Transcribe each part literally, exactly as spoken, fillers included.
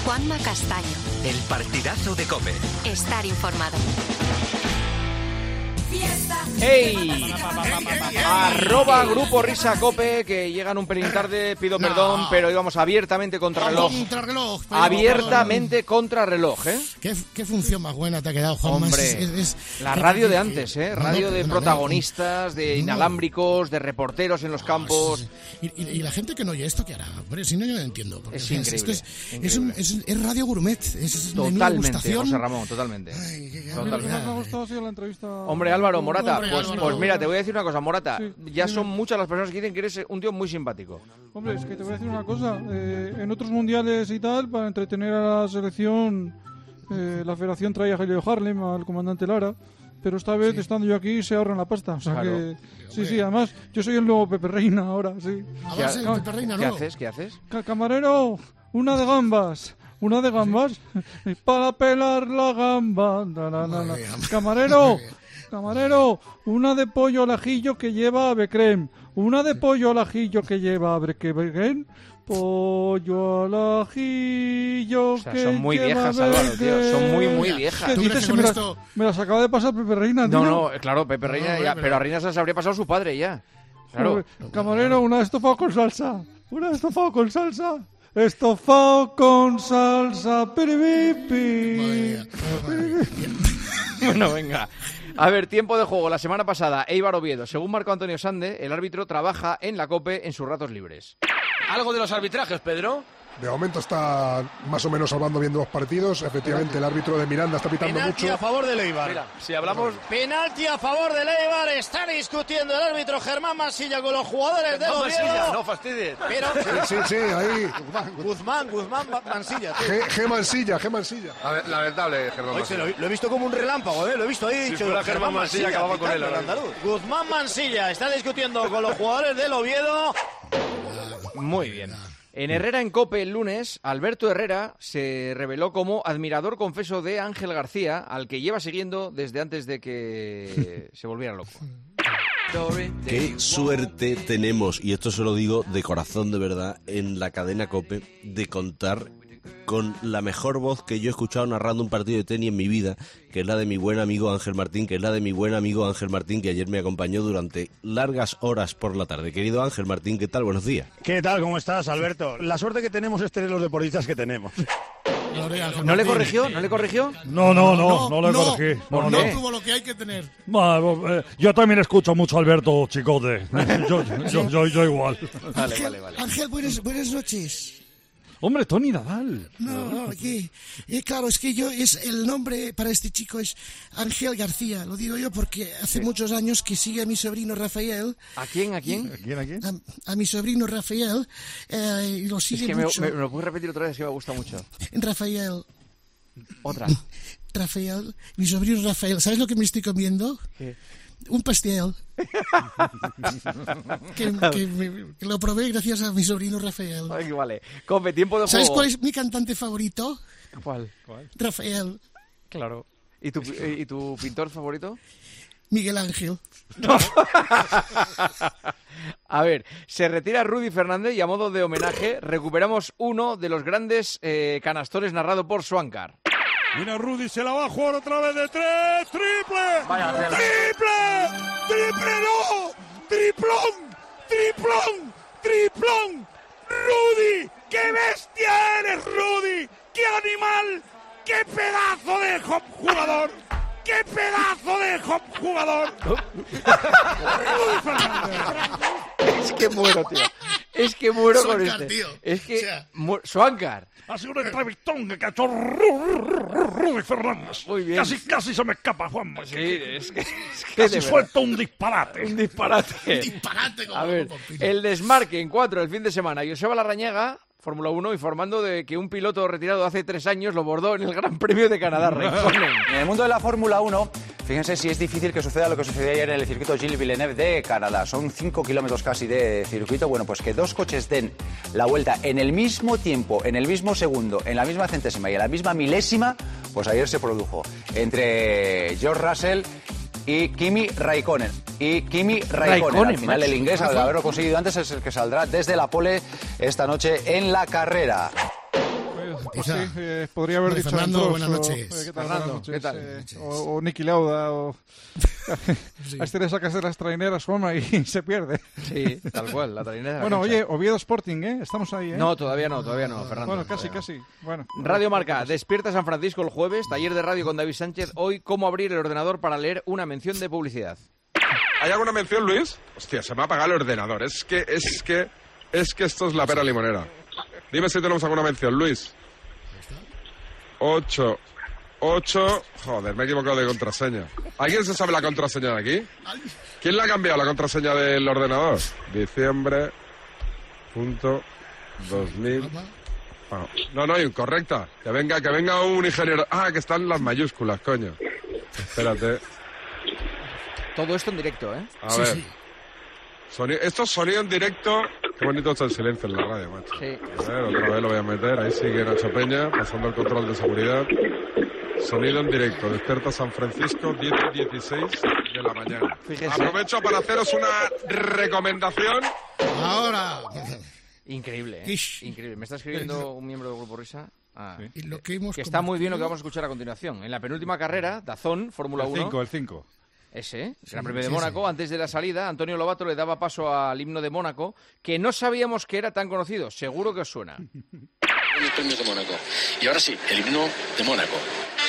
Juanma Castaño. El partidazo de COPE. Estar informado. ¡Ey! Arroba Grupo Risa Cope, que llegan un pelín tarde, pido No. perdón, pero íbamos abiertamente contra reloj. Contrarreloj. Abiertamente contra reloj, ¿eh? ¿Qué, qué función más buena te ha quedado, Juanma? Hombre, Es- es- es- la que- radio de que- antes, ¿eh? no, Radio no, de no, no, protagonistas, de no. inalámbricos, de reporteros en los campos. Y, y- y la gente que no oye esto, ¿qué hará? Hombre, si no, yo no entiendo. Porque, Es o sea, increíble, esto es, increíble. es, un- es- es radio gourmet. Es menú Totalmente, degustación. José Ramón, totalmente. Ay, qué- Totalmente. Me ha gustado ha sido la entrevista. Hombre, Álvaro, Morata, Hombre, pues, Álvaro. pues mira, te voy a decir una cosa, Morata. Sí, Ya dime. son muchas las personas que dicen que eres un tío muy simpático. Hombre, es que te voy a decir una cosa. eh, en otros mundiales y tal, para entretener a la selección, eh, la federación trae a Helio Harlem, al comandante Lara. Pero esta vez, estando yo aquí, se ahorran la pasta. O sea Claro. que. Sí, sí, además, yo soy el nuevo Pepe Reina ahora, sí. Ahora sí, ¿Qué, Pepe Reina, ¿Qué ¿no? haces? ¿Qué haces? Ca- Camarero, una de gambas. Una de gambas para pelar la gamba. Na, na, na, na. Muy bien. Camarero, camarero, una de pollo al ajillo que lleva avecrem. Una de pollo al ajillo que lleva avecrem. Pollo al ajillo O sea, que son muy lleva viejas, Álvaro, tío. Son muy, muy avecrem. viejas. ¿Qué ¿Tú dices? crees que Si con me, esto- las, me las acaba de pasar Pepe Reina, No, tío. no, claro, Pepe Reina, no, ya, pero- pero a Reina se las habría pasado su padre ya. Claro. Camarero, una de estofado con salsa. Una de estofado con salsa. Estofado con salsa. Piribipi. Madre mía. Bueno, venga. A ver, tiempo de juego. La semana pasada, Eibar Oviedo. Según Marco Antonio Sande, el árbitro trabaja en la COPE en sus ratos libres. ¿Algo de los arbitrajes, Pedro? De momento está más o menos salvando bien los partidos. Efectivamente, el árbitro de Miranda está pitando Penalti mucho. a favor del Eibar. Mira, si hablamos... Penalti a favor del Eibar. Está discutiendo el árbitro Germán Mansilla con los jugadores del No, Oviedo. Mansilla, no fastidies. Pero Sí, sí, sí, ahí. Guzmán, Guzmán Ma- Mansilla. tío. G, G Mansilla, G Mansilla. Lamentable, Germán Hoy se Mansilla. lo, lo he visto como un relámpago, ¿eh? Lo he visto ahí. Si dicho, fuera Germán Mansilla, acababa con él pitando, ahora el andaluz. Guzmán Mansilla está discutiendo con los jugadores del Oviedo. Muy bien. En Herrera en COPE el lunes, Alberto Herrera se reveló como admirador confeso de Ángel García, al que lleva siguiendo desde antes de que se volviera loco. Qué suerte tenemos, y esto se lo digo de corazón de verdad, en la cadena COPE, de contar con la mejor voz que yo he escuchado narrando un partido de tenis en mi vida, que es la de mi buen amigo Ángel Martín, que es la de mi buen amigo Ángel Martín, que ayer me acompañó durante largas horas por la tarde. Querido Ángel Martín, ¿qué tal? Buenos días. ¿Qué tal? ¿Cómo estás, Alberto? La suerte que tenemos es tener los deportistas que tenemos. ¿No le corrigió? ¿No le corrigió? No, no, no, no, le no, corregí. ¿Por No, No qué? no. tuvo lo que hay que tener. Va, eh, yo también escucho mucho a Alberto Chicote. Yo, yo, yo, yo igual. Vale, Ángel, vale, vale. Ángel, buenas, buenas noches. Hombre, Tony Nadal. No, no, aquí. Eh, claro, es que yo, es el nombre para este chico es Ángel García. Lo digo yo porque hace muchos años que sigue a mi sobrino Rafael, ¿A quién? ¿A quién? ¿Quién aquí? a, a mi sobrino Rafael, eh, y lo Es sigue que me, mucho. me- me lo puedes repetir otra vez, es que me gusta mucho. Rafael, Otra. Rafael, mi sobrino Rafael. ¿Sabes lo que me estoy comiendo? ¿Qué? Un pastel. que, que me- que lo probé gracias a mi sobrino Rafael. Ay, vale. COPE, tiempo de juego. ¿Sabes cuál es mi cantante favorito? ¿Cuál? Rafael. Claro. ¿Y tu, ¿Y tu pintor favorito? Miguel Ángel. A ver, se retira Rudy Fernández y a modo de homenaje recuperamos uno de los grandes eh, canastores narrado por Swankar. Mira, Rudy se la va a jugar otra vez de tres. ¡Triple! Vaya tela. ¡Triple! ¡Triple no! ¡Triplón! ¡Triplón! ¡Triplón! ¡Rudy! ¡Qué bestia eres, Rudy! ¡Qué animal! ¡Qué pedazo de hop jugador! ¡Qué pedazo de hop jugador! Rudy Fernández. Es que muero, tío. Es que muero con Swankar, este. tío. Es que... O sea- mu- Swankar. Ha sido un entrevistón que ha hecho Rudy Fernández. Muy bien. Casi, casi se me escapa, Juanma. Sí, es que... Es que Casi de verdad, suelto un disparate. un disparate. Disparate como A ver, loco, Pino. el desmarque en cuatro el fin de semana. Joseba Larrañaga, Fórmula uno, informando de que un piloto retirado hace tres años lo bordó en el Gran Premio de Canadá. Raikkonen. En el mundo de la Fórmula uno, fíjense si es difícil que suceda lo que sucedió ayer en el circuito Gilles Villeneuve de Canadá. Son cinco kilómetros casi de circuito. Bueno, pues que dos coches den la vuelta en el mismo tiempo, en el mismo segundo, en la misma centésima y en la misma milésima, pues ayer se produjo entre George Russell y Kimi Raikkonen. Y Kimi Raikkonen, Raikkonen, al final macho. el inglés, al haberlo conseguido antes, es el que saldrá desde la pole esta noche en la carrera. Pues sí, eh, podría haber Vale, dicho Fernando, Antros, buenas o- noches. eh, ¿qué tal? Fernando, Buenas noches, ¿qué tal? eh, o, o Niki Lauda, o... Sí. A este le sacas de las traineras, Juanma, y se pierde. Sí, tal cual, la trainera de la Bueno, cancha. oye, Oviedo Sporting, ¿eh? Estamos ahí, ¿eh? No, todavía no, todavía no, Fernando. Bueno, casi, todavía no. casi. Bueno. Radio Marca, despierta San Francisco el jueves, taller de radio con David Sánchez. Hoy, cómo abrir el ordenador para leer una mención de publicidad. ¿Hay alguna mención, Luis? Hostia, se me ha apagado el ordenador. Es que, es que, es que esto es la pera limonera. Dime si tenemos alguna mención, Luis. Ocho. Ocho. Joder, me he equivocado de contraseña. ¿Alguien se sabe la contraseña de aquí? ¿Quién le ha cambiado la contraseña del ordenador? Diciembre. Punto. Dos mil. Ah, no, no, incorrecta. Que venga, que venga un ingeniero. Ah, que están las mayúsculas, coño. Espérate. Todo esto en directo, ¿eh? A Sí, ver. sí. Soni- Esto es sonido en directo. Qué bonito está el silencio en la radio, macho. Sí. A ver, otra vez lo voy a meter. Ahí sigue Nacho Peña, pasando el control de seguridad. Sonido en directo. Despierta San Francisco, diez y dieciséis de la mañana. Fíjense. Aprovecho para haceros una recomendación. Ahora. Increíble, ¿eh? Ish. Increíble. Me está escribiendo un miembro del Grupo Risa. Ah, Y lo que hemos que está muy bien lo que convertido- vamos a escuchar a continuación. En la penúltima carrera, Dazón, Fórmula El uno. cinco, el cinco. Ese, ¿eh? Gran Premio sí, de Mónaco. sí. Antes de la salida, Antonio Lobato le daba paso al himno de Mónaco, que no sabíamos que era tan conocido. Seguro que os suena. El premio de Mónaco. Y ahora sí, el himno de Mónaco.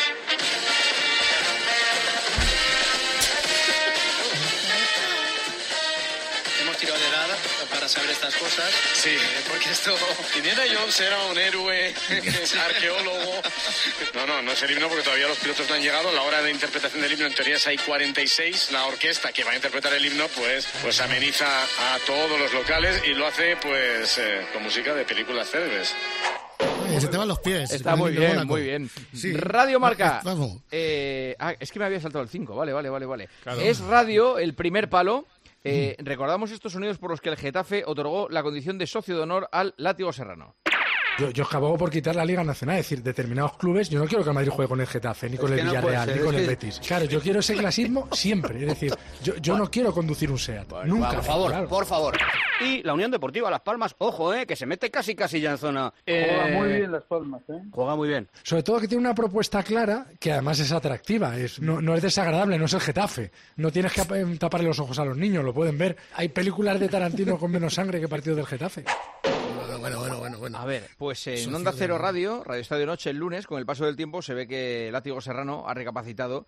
Hemos tirado de nada para saber estas cosas. Sí, porque esto... Indiana Jones era un héroe, arqueólogo. No, no, no es el himno porque todavía los pilotos no han llegado. La hora de interpretación del himno en teoría es ahí cuarenta y seis. La orquesta que va a interpretar el himno pues, pues ameniza a todos los locales y lo hace pues eh, con música de películas célebres. Oye, se te van los pies. Está con el muy himno de bien, Mónaco. muy bien. Sí. Radio Marca. Vamos. Eh, ah, es que me había saltado el cinco. Vale, vale, vale, vale. Claro. Es radio, el primer palo. Eh, recordamos estos sonidos por los que el Getafe otorgó la condición de socio de honor al Látigo Serrano. Yo, yo abogo por quitar la Liga Nacional, es decir, determinados clubes. Yo no quiero que el Madrid juegue con el Getafe, ni con el que no Villarreal, puede ser, ni con es el que- Betis. Claro, yo quiero ese clasismo siempre. Es decir, yo, yo no quiero conducir un SEAT. Nunca. Por favor, claro. por favor. Y la Unión Deportiva Las Palmas, ojo, eh, que se mete casi casi ya en zona. Juega eh, muy bien Las Palmas, ¿eh? Juega muy bien. Sobre todo que tiene una propuesta clara que además es atractiva, es, no, no es desagradable, no es el Getafe. No tienes que ap- taparle los ojos a los niños, lo pueden ver. Hay películas de Tarantino con menos sangre que partidos del Getafe. Bueno, bueno, bueno, bueno. A ver, pues en Socio Onda de Cero honor. Radio, Radio Estadio Noche, el lunes, con el paso del tiempo, se ve que Látigo Serrano ha recapacitado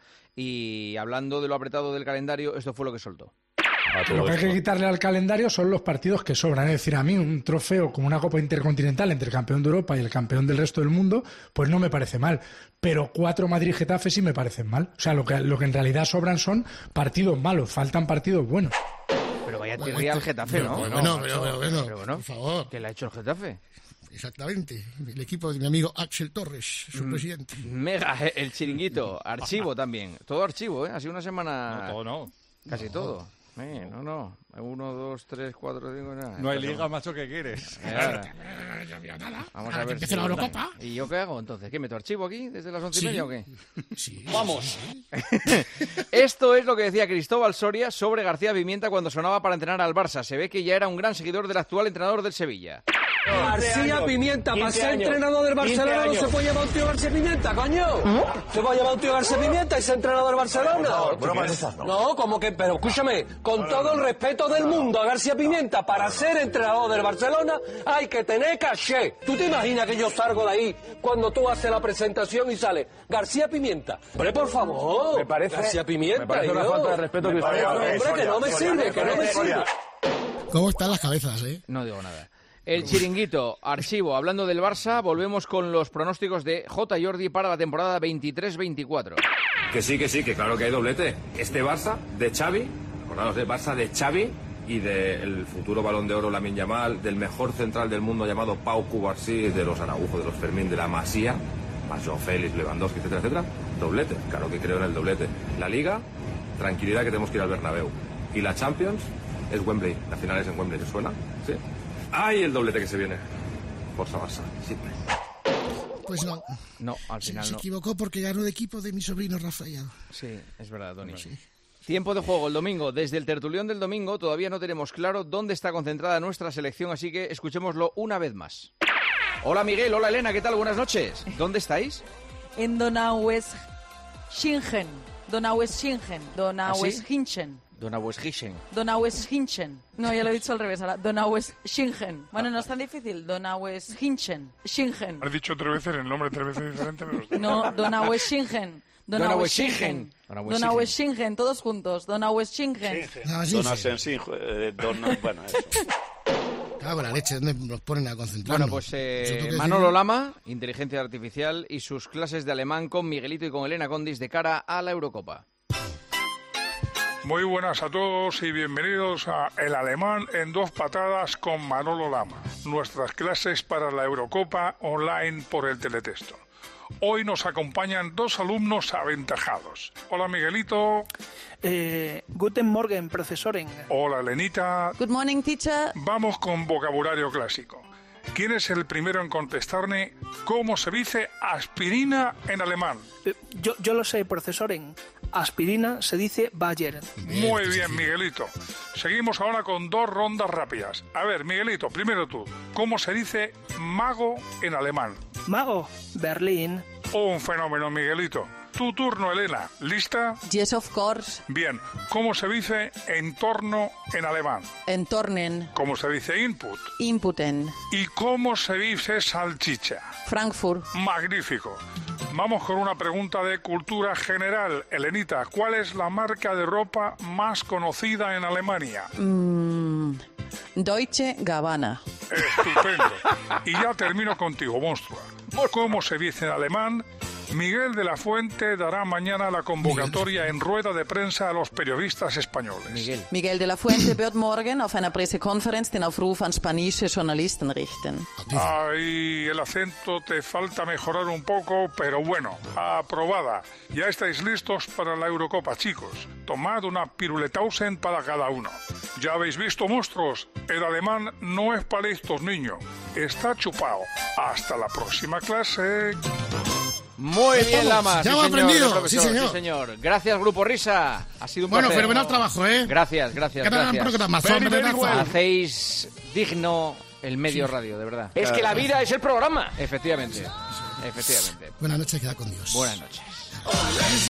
y hablando de lo apretado del calendario, esto fue lo que soltó. Lo que hay que quitarle al calendario son los partidos que sobran. Es decir, a mí un trofeo como una Copa Intercontinental entre el campeón de Europa y el campeón del resto del mundo, pues no me parece mal. Pero cuatro Madrid-Getafe sí me parecen mal. O sea, lo que, lo que en realidad sobran son partidos malos, faltan partidos buenos. Pero vaya Bueno, tirría al este- Getafe, pero ¿no? bueno, No, pero, pero, bueno, pero bueno, por favor. ¿qué le ha hecho el Getafe? Exactamente. El equipo de mi amigo Axel Torres, su Mm. presidente. Mega, eh, el chiringuito, archivo también. Todo archivo, ¿eh? Ha sido una semana... No, todo no. Casi todo. Eh, no, no. Uno, dos, tres, cuatro, cinco... nada. No hay Entonces, liga, macho, ¿qué quieres? Eh, ahora. Vamos Ahora a que ver empiece si... la Eurocopa. ¿Y yo qué hago entonces? ¿Qué meto archivo aquí desde las once y Sí. media o qué? Sí, Vamos. Esto es lo que decía Cristóbal Soria sobre García Pimienta cuando sonaba para entrenar al Barça. Se ve que ya era un gran seguidor del actual entrenador del Sevilla. García Pimienta, para ser entrenador del Barcelona no se puede llevar un tío García Pimienta, coño. Se puede llevar un tío García Pimienta y ser entrenador del Barcelona. No, como que, pero escúchame, con todo el respeto del mundo a García Pimienta, para ser entrenador del Barcelona hay que tener caché. ¿Tú te imaginas que yo salgo de ahí cuando tú haces la presentación y sale García Pimienta? Hombre, por favor. Me parece- García Pimienta. me parece una yo. falta de respeto que usted- Hombre, que no me sirve, que no me sirve. ¿Cómo están las cabezas, eh? No digo nada. El chiringuito, archivo, hablando del Barça, volvemos con los pronósticos de J. Jordi para la temporada veintitrés veinticuatro. Que sí, que sí, que claro que hay doblete. Este Barça de Xavi, acordaos del Barça de Xavi y del futuro Balón de Oro Lamine Yamal, del mejor central del mundo llamado Pau Cubarsí, de los Araujo, de los Fermín, de la Masía, más João Félix, Lewandowski, etcétera, etcétera. Doblete, claro que creo en el doblete. La Liga, tranquilidad que tenemos que ir al Bernabéu. Y la Champions es Wembley, la final es en Wembley, ¿te suena? Sí. ¡Ay, el doblete que se viene! Forza Barça, siempre. Pues no. No, al Se, final se no. equivocó porque ganó el equipo de mi sobrino Rafael. Sí, es verdad, Tony. Tiempo de juego el domingo. Desde el tertulión del domingo todavía no tenemos claro dónde está concentrada nuestra selección, así que escuchémoslo una vez más. Hola Miguel, hola Elena, ¿qué tal? Buenas noches. ¿Dónde estáis? En Donaueschingen. Donaueschingen. Donaueschingen. Donaueschingen. Donaueschingen. No, ya lo he dicho al revés ahora. Donaueschingen. Bueno, no es tan difícil. Donaueschingen. Schingen. Has dicho tres veces el nombre tres veces diferente, pero... No, Donaueschingen. Donaueschingen. Donaueschingen. Todos juntos. Donaueschingen. Donaueschingen. Bueno, eso. Cago en la leche, ¿dónde nos ponen a concentrarnos? Bueno, pues eh, Manolo Lama, inteligencia artificial, y sus clases de alemán con Miguelito y con Elena Condis de cara a la Eurocopa. Muy buenas a todos y bienvenidos a El Alemán en dos patadas con Manolo Lama. Nuestras clases para la Eurocopa online por el teletexto. Hoy nos acompañan dos alumnos aventajados. Hola Miguelito. Eh, guten Morgen, profesoren. Hola Elenita. Good morning, teacher. Vamos con vocabulario clásico. ¿Quién es el primero en contestarme cómo se dice aspirina en alemán? Eh, yo, yo lo sé, profesoren. Aspirina se dice Bayer. Muy bien, Miguelito. Seguimos ahora con dos rondas rápidas. A ver, Miguelito, primero tú. ¿Cómo se dice mago en alemán? Mago, Berlín. Un fenómeno, Miguelito. Tu turno, Elena. ¿Lista? Yes, of course. Bien. ¿Cómo se dice entorno en alemán? Entornen. ¿Cómo se dice input? Inputen. ¿Y cómo se dice salchicha? Frankfurt. Magnífico. Vamos con una pregunta de cultura general. Elenita, ¿cuál es la marca de ropa más conocida en Alemania? Mm, Deutsche Gabbana. Estupendo. Y ya termino contigo, monstrua. ¿Cómo se dice en alemán? Miguel de la Fuente dará mañana la convocatoria en rueda de prensa a los periodistas españoles. Miguel. Miguel de la Fuente wird morgen auf einer Pressekonferenz den Aufruf an spanische Journalisten richten. Ay, el acento te falta mejorar un poco, pero bueno, aprobada. Ya estáis listos para la Eurocopa, chicos. Tomad una piruletausen para cada uno. Ya habéis visto, monstruos, el alemán no es para estos niños. Está chupado. Hasta la próxima clase. Muy bien, Lama. Ya sí, hemos señor, aprendido. profesor, Sí, señor. sí, señor. Gracias, Grupo Risa. Ha sido un Bueno, placer. fenomenal trabajo, ¿eh? Gracias, gracias, Gran gracias. programación, Very, very pedazo. well. Hacéis digno el medio radio, de verdad. Es que la vida es el programa. Efectivamente, efectivamente. Buenas noches, queda con Dios. Buenas noches.